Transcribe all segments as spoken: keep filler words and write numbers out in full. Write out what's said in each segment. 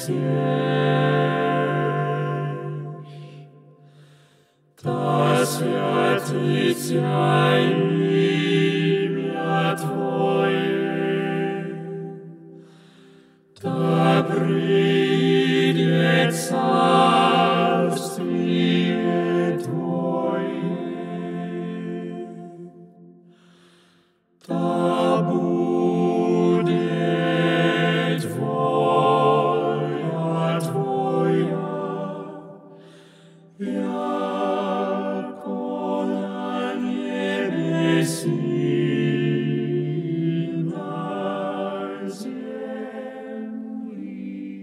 да святится имя Твое, да придет царствие Твое, да будет воля Твоя, яко на небеси и на земли.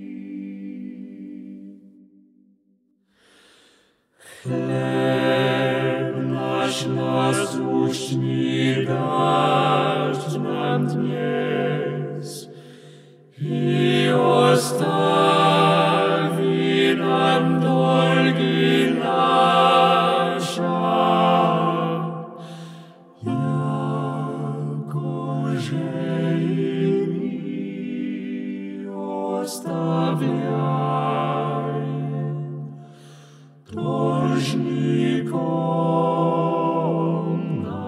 Хлеб наш насущный дашь нам днес, и остави нам долги наша, яко же и мы оставляем должником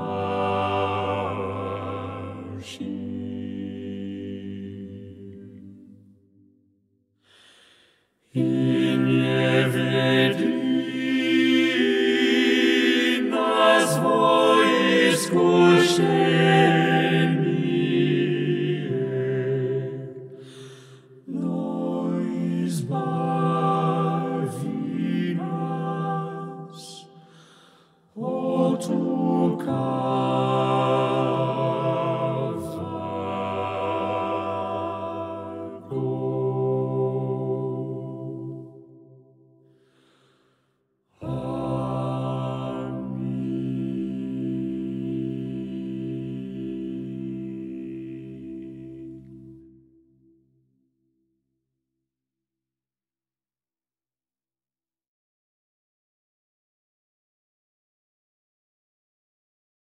нашим. И не веди нас во искушение, но избави нас от лукавого.